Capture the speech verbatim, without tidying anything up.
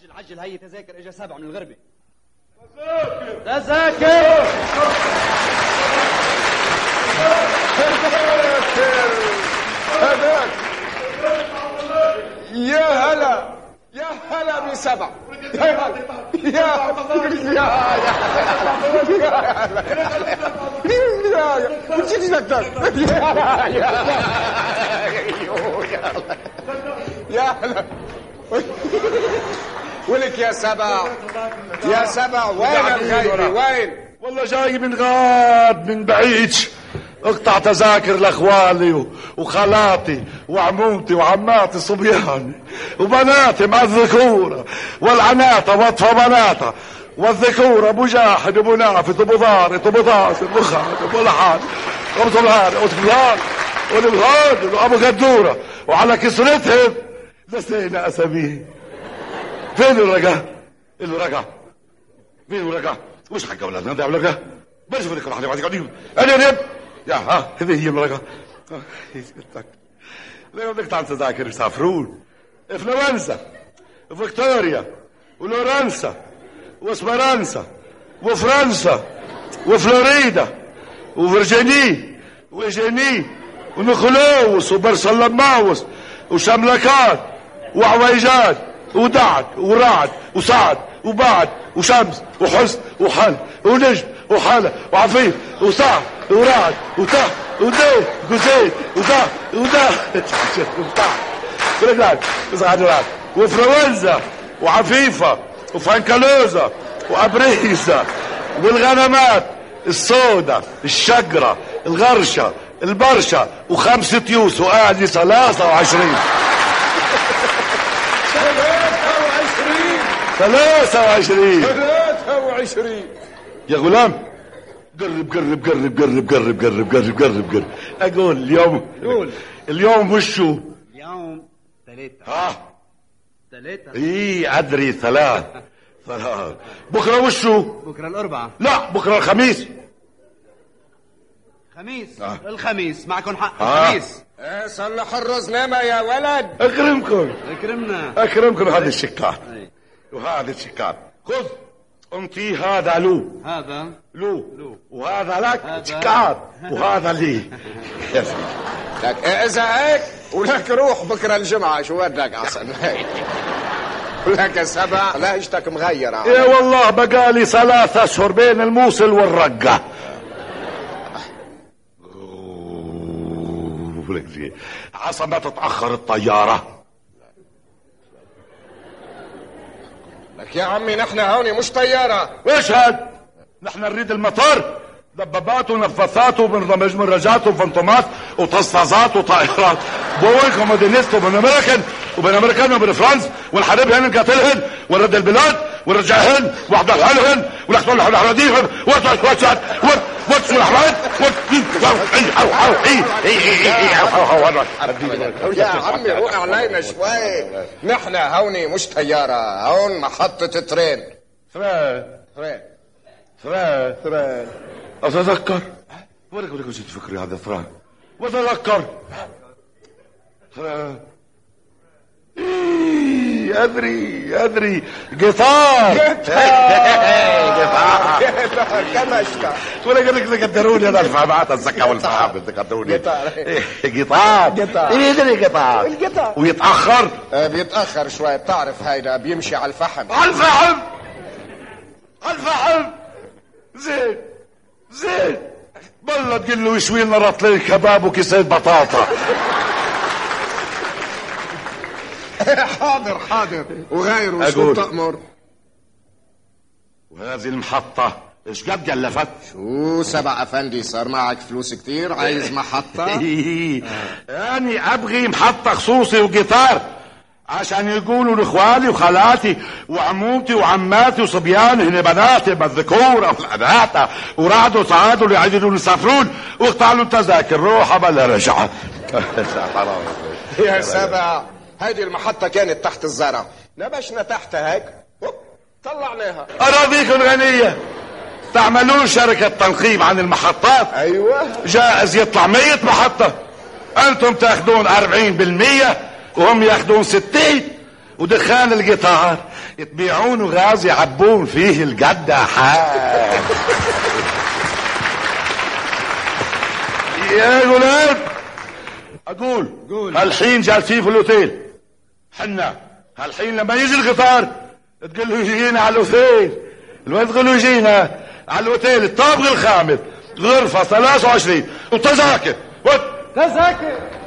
عجل عجل، هي تذاكر اجا سبع من الغربة. تذاكر تذاكر يا هلا يا هلا بسبع. يا يا يا يا هلا ولك يا سبع. يا سبع وين الغيبة وين؟ والله جاي من غاد من بعيد، اقطع تذاكر لاخوالي وخالاتي وعمومتي وعماتي صبياني وبناتي مع الذكورة والعناتة واطفى بناتها والذكورة ابو جاحد ابو نافذ ابو ضارط ابو طاسم ابو خالد ابو لحان ابو طلال ابو طلال والبغاد وابو قدورة، وعلى كسرتهم نسينا اساميهم. فين الرجاء؟ الرجاء فين الرجاء؟ وش حق اولادنا ده الرجاء؟ بس فيك واحد واحد قديم انا نب يا ها هذه هي الرجاء. ليه بدك تعال تذاكر يسافرون؟ فلورنسا وفيكتوريا ولورنسا واسبرانسا وفرنسا وفلوريدا وفرجيني وجيني ونخلوس وبرسلماوس وشملكات وعويجات ودعد ورعد وسعد وبعد وشمس وحسن وحل ونجم وحالة وعفيف وسعد ورعد وتحت وديل وزيت وده وده وفتح كل ده وفلورنسا وعفيفة وفانكالوزا وابريزة والغنمات السودة الشجرة الغرشة البرشة وخمسة يوس وقاعد ثلاثة وعشرين ثلاثة وعشرين ثلاثة وعشرين يا غلام. قرب قرب قرب قرب قرب قرب قرب قرب قرب اقول اليوم قول اليوم وشو؟ اليوم ثلاثة. ها ثلاثة ايه ادري ثلاث ثلاث. بكره وشو؟ بكره الاربعاء. لا بكره الخميس. خميس آه. الخميس معكم حق. آه. الخميس. ايه صلح الرزنامة يا ولد. اكرمكم اكرمنا اكرمكم. هذه الشكات أي. وهذه الشكات خذ انتي هذا له هذا له له. وهذا لك هذا. شكات وهذا لي. لك اذا هيك ولك روح بكره الجمعة شو بدك احسن. لك سبع لهجتك مغيرة. ايه والله بقالي ثلاث اشهر بين الموصل والرقة. عصا ما تتأخر الطيارة. لك يا عمي نحن هوني مش طيارة. ويش هاد؟ نحن نريد المطار دبابات ونفاثات ومدرجات وفنطومات وطزطازات وطائرات بوينغ ومودينيست وبن امريكان وبن امريكان وبن فرنسا ونحاربهن نقاتلهن ونرد البلاد ونرجعهن واحضرهن ونقتل حراديهم وتوسعت وتسول احمد يا عمي روح علينا شوي. نحن هوني مش طيارة، هون محطة ترين. ترين ترين ترين ترين اتذكر ولك ولك نسيت فكري هذا ترين واتذكر ترين. إيه ادري ادري قطار قطار كما اشتهى. ولا قال لك تقدروني انا الفهمات الزكاه والفهام تقدروني قطار قطار قطار يدري قطار القطار ويتاخر بيتاخر شوي. بتعرف هيدا بيمشي على الفحم. على الفحم على الفحم. زين زين بلا تقول له يشوي لنا رطلين كباب وكيسين بطاطا. حاضر حاضر وغيره شو بتأمر؟ وهذه المحطة ايش قد كلفت؟ شو سبع افندي صار معك فلوس كتير عايز محطة؟ يعني ابغي محطة خصوصي وقطار عشان يقولوا لاخوالي وخالاتي وعمومتي وعماتي وصبياني هن بناتي بالذكورة والأناثة ورعدوا وصعادوا اللي عايزين يسافرون واقطعوا لهم تذاكر روحة بلا رجعة. يا سبع هذه المحطة كانت تحت الزرع، نبشنا تحتها هيك طلعناها. أراضيكم غنية تعملون شركة تنقيب عن المحطات. أيوة جائز يطلع مية محطة، أنتم تاخدون أربعين بالمية وهم ياخدون ستين ودخان القطار يتبيعون وغاز يعبون فيه القداحات. يا غلام اقول قول. هالحين جالسين في الاوتيل حنا، هالحين لما يجي القطار تقول له يجينا على الاوتيل، الواد تقول له يجينا على الاوتيل الطابق الخامس غرفة ثلاثة وعشرين وتذاكر تذاكر